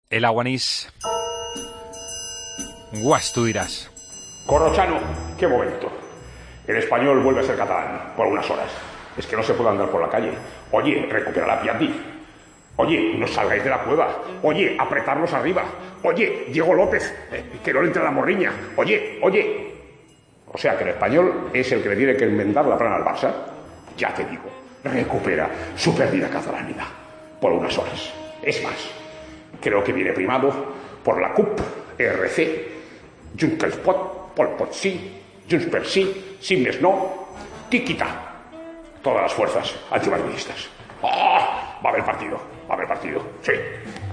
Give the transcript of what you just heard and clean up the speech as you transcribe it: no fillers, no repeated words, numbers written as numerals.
El Aguanís. Guas, tú dirás. Corrochano, qué momento. El español vuelve a ser catalán por unas horas. Es que no se puede andar por la calle. Oye, recupera la Piatti. Oye, no salgáis de la cueva. Oye, apretarlos arriba. Oye, Diego López, que no le entre la morriña. Oye. O sea que el español es el que le tiene que enmendar la plana al Barça. Ya te digo, recupera su perdida catalanidad por unas horas. Es más, creo que viene primado por la CUP, RC, Junts pel Pot, Pol Pot sí, Junts per sí, sin més no, tiquita. Todas las fuerzas antimadridistas. ¡Oh! Va a haber partido, sí.